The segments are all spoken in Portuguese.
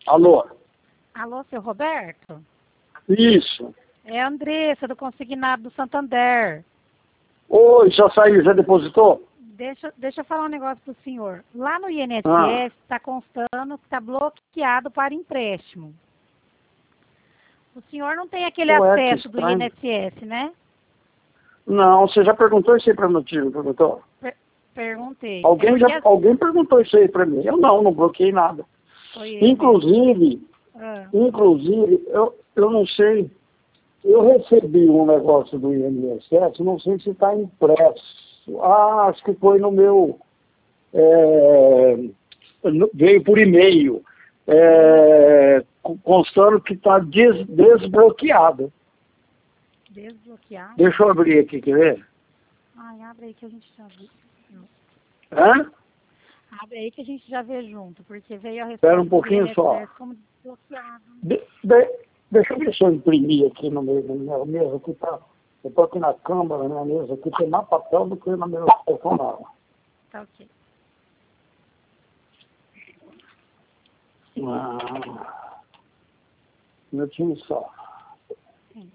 Alô? Alô, seu Roberto? Isso. É a Andressa, do Consignado do Santander. Oi, já saiu, já depositou? Deixa eu falar um negócio pro senhor. Lá no Ah, INSS está constando que está bloqueado para empréstimo. O senhor não tem aquele ué, que acesso do estranho. INSS, né? Não, você já perguntou isso aí para meu tio, perguntou? Perguntei. É Alguém, porque alguém perguntou isso aí para mim. Eu não bloqueei nada. foi ele mesmo. Inclusive, Ah, eu não sei, eu recebi um negócio do INSS, não sei se está impresso. Ah, acho que foi no meu, é, veio por e-mail, constando que está desbloqueado. desbloqueado? Deixa eu abrir aqui, quer ver? Ai, abre aí que a gente já vê. Hã? Abre aí que a gente já vê junto, porque veio a Espera um resposta do pouquinho só. INSS como desbloqueado. Deixa eu ver se eu imprimir aqui no meu, na minha mesa aqui, tá? Eu estou aqui na câmara, na minha mesa aqui, tem mais papel do que na minha personal. Tá ok. Ah, um minutinho só. Sim.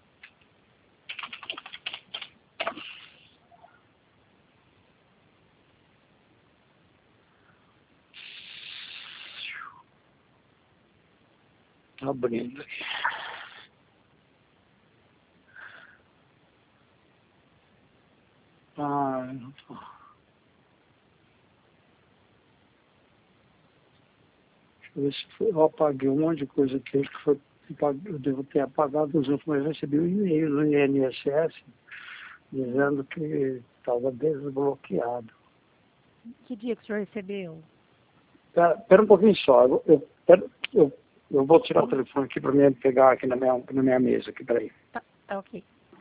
Abrindo aqui. Ah, não tô. Deixa eu ver se foi. Eu apaguei um monte de coisa aqui, acho que foi. Eu devo ter apagado os outros, mas eu recebi um e-mail do INSS dizendo que estava desbloqueado. Que dia que o senhor recebeu? Espera um pouquinho só. Eu vou tirar o telefone aqui para mim pegar aqui na minha mesa. Aqui, peraí. Tá ok.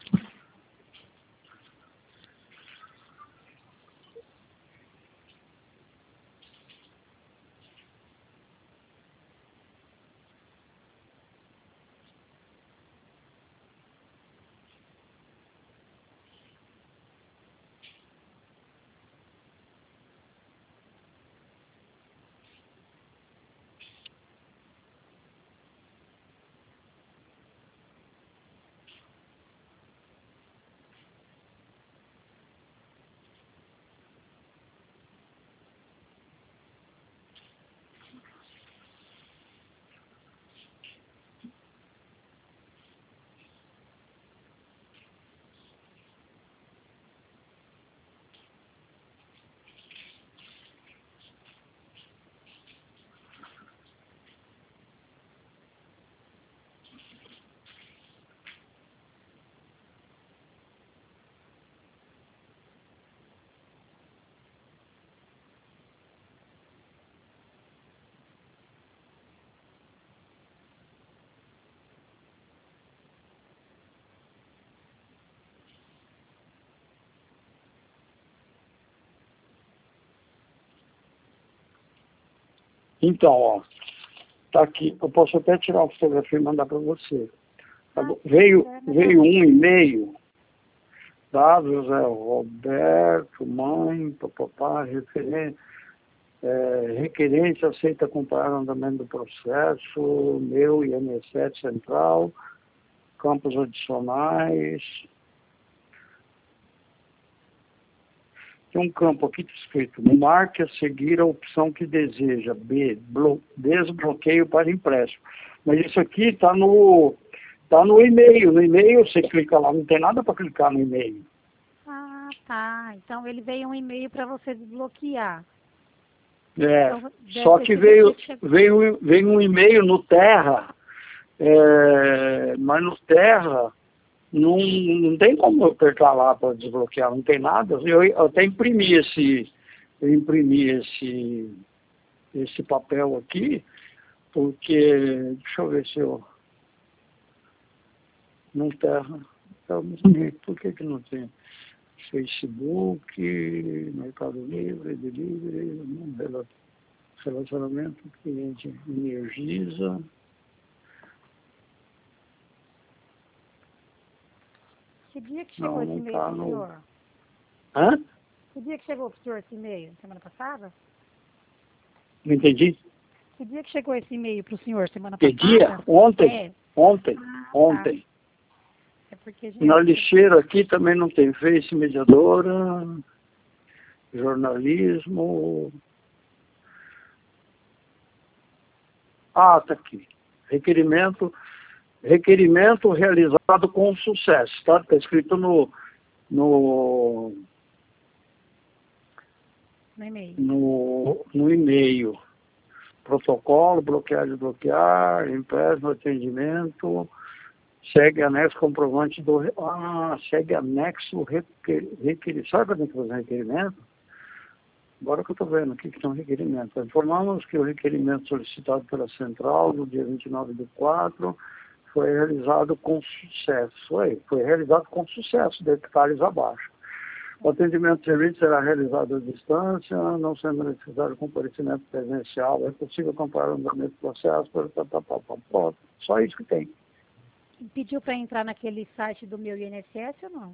Então, ó, tá aqui. Eu posso até tirar a fotografia e mandar para você. Tá bom? Veio um e-mail, dados, Roberto, mãe, papapá, requerente aceita acompanhar o andamento do processo, meu INSS Central, campos adicionais. Tem um campo aqui escrito, marque a seguir a opção que deseja, B, desbloqueio para empréstimo. Mas isso aqui está no e-mail. No e-mail você clica lá, não tem nada para clicar no e-mail. Ah, tá. Então ele veio um e-mail para você desbloquear. Então, deve Só ter que sido o dia que chegou. veio um e-mail no Terra, mas no Terra não tem como eu apertar lá para desbloquear, não tem nada. Eu até imprimi esse papel aqui, porque, deixa eu ver se eu, não Terra, por que não tem? Facebook, Mercado Livre, Delivery, relacionamento cliente Energisa. Que dia que chegou esse Não e-mail está pro no... senhor? Hã? Que dia que chegou pro senhor esse e-mail? Semana passada? Não entendi? Que dia que chegou esse e-mail para o senhor? Semana Que passada? dia? Ontem. É. Ontem. Ah, Ontem. tá. É porque, Na gente, lixeira aqui também não tem Face, mediadora, jornalismo. Ah, tá aqui. Requerimento realizado com sucesso, tá? Está escrito no, no e-mail. no e-mail. Protocolo, bloquear, desbloquear, empréstimo, atendimento, segue anexo comprovante do... segue anexo requerimento. Sabe quando é que faz requerimento? Agora que eu estou vendo aqui que tem um requerimento. Informamos que o requerimento solicitado pela Central no dia 29/4 foi realizado com sucesso. Foi realizado com sucesso, detalhes abaixo. O atendimento de serviço será realizado à distância, não sendo necessário comparecimento presencial. É possível comparar o andamento do processo, só isso que tem. Pediu para entrar naquele site do meu INSS ou não?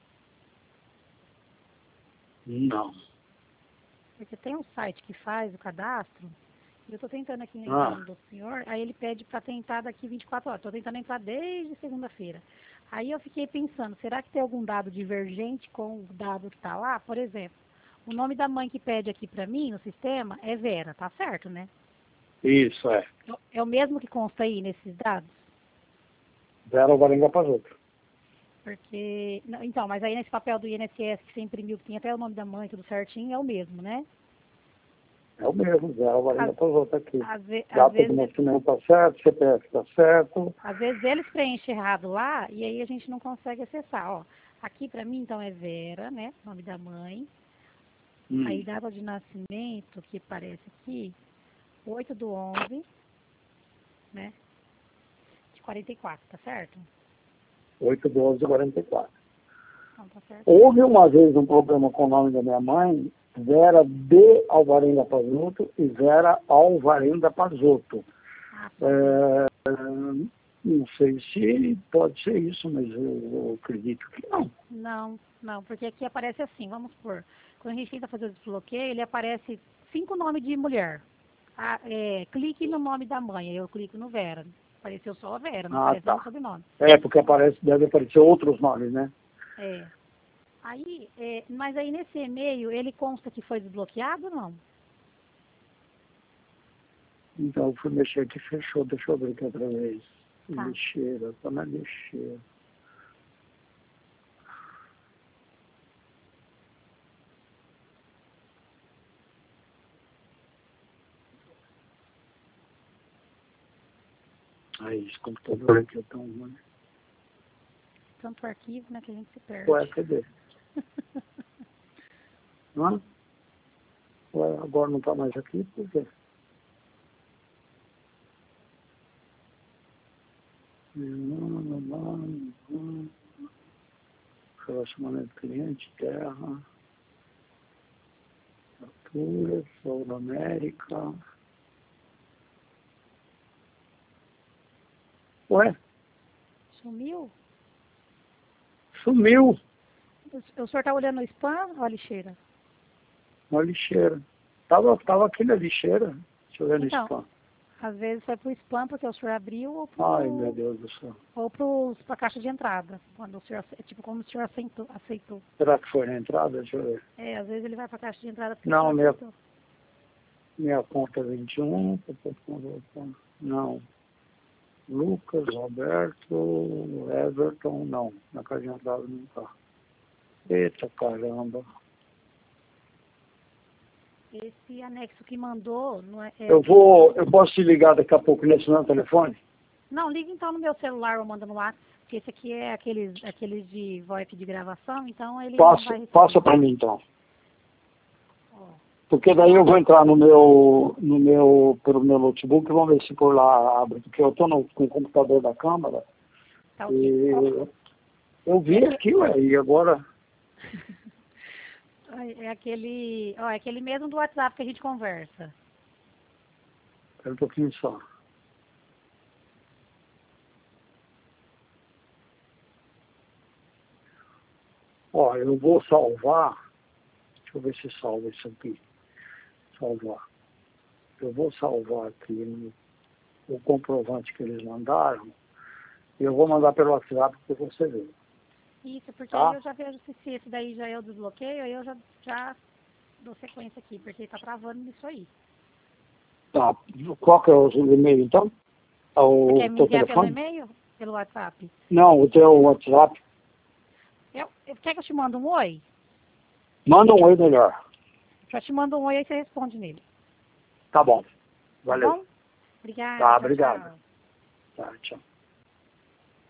Não. Porque tem um site que faz o cadastro, e eu estou tentando aqui entrar no do senhor, aí ele pede para tentar daqui 24 horas. Estou tentando entrar desde segunda-feira. Aí eu fiquei pensando, será que tem algum dado divergente com o dado que está lá? Por exemplo, o nome da mãe que pede aqui para mim no sistema é Vera, tá certo, né? Isso, é. É o mesmo que consta aí nesses dados? Vera Alvarenga Pazotto. Porque, não, então, mas aí nesse papel do INSS que você imprimiu, que tem até o nome da mãe, tudo certinho, é o mesmo, né? É o mesmo, Vera Alvarenga Pazotto aqui. Às Data de nascimento está certo, CPF está certo. Às vezes eles preenchem errado lá e aí a gente não consegue acessar. Ó, aqui para mim então é Vera, né? Nome da mãe. Aí data de nascimento, que aparece aqui, 8/11, né? De 44, tá certo? 8/12/44. Então tá certo. Houve uma vez um problema com o nome da minha mãe, Vera de Alvarenga Pazotto e Vera Alvarenga Pazotto. Não sei se pode ser isso, mas eu acredito que não. Não, porque aqui aparece assim, vamos supor, quando a gente tenta fazer o desbloqueio, ele aparece 5 nomes de mulher. Clique no nome da mãe, aí eu clico no Vera. Apareceu só a Vera, não aparece nenhum sobrenome. Porque deve aparecer outros nomes, né? Aí, mas aí nesse e-mail, ele consta que foi desbloqueado ou não? Então, eu fui mexer aqui, fechou. Deixa eu abrir aqui outra vez. Tá. Lixeira, tá na lixeira. Aí, esse computador aqui é tão ruim. Tanto arquivo, né, que a gente se perde. Ué, cadê? Hã? Ué, agora não tá mais aqui, por quê? Relacionamento cliente, terra, altura, Sul da América. Ué, Sumiu? sumiu O senhor tá olhando no spam ou a lixeira? na lixeira. Tava aqui na lixeira, deixa eu ver no Então, spam. às vezes foi pro spam porque o senhor abriu Ai, meu Deus do céu. ou pra caixa de entrada, quando o senhor, tipo, como o senhor aceitou. Será que foi na entrada? Deixa eu ver. Às vezes ele vai pra caixa de entrada porque Não, o senhor aceitou. minha conta 21. Não. Lucas, Roberto, Everton, não. Na caixa de entrada não tá. Eita caramba. Esse anexo que mandou, não é... Eu posso te ligar daqui a pouco nesse meu telefone? Não, liga então no meu celular ou manda no WhatsApp, porque esse aqui é aqueles de VoIP de gravação, então ele não vai receber. Passa para mim então. Porque daí eu vou entrar pelo meu notebook e vamos ver se por lá abre. Porque eu estou com o computador da Câmara. Tá E ok. eu vi aqui, ué, e agora... É aquele mesmo do WhatsApp que a gente conversa. Espera um pouquinho só. Ó, eu vou salvar. Deixa eu ver se salva isso aqui. Salvar. Eu vou salvar aqui o comprovante que eles mandaram e eu vou mandar pelo WhatsApp para você ver. Isso, porque Tá? aí eu já vejo se esse daí já é o desbloqueio, aí eu já dou sequência aqui, porque tá travando nisso aí. Tá. Qual que é o e-mail, então? Você O quer me teu enviar pelo telefone? e-mail? Pelo WhatsApp? Não, o teu WhatsApp. Quer que eu te mando um oi? Manda um oi melhor. Já te mando um oi, aí você responde nele. Tá bom. Tá Valeu. bom? Obrigada, Tá, tchau, obrigado. tchau. Tá, tchau.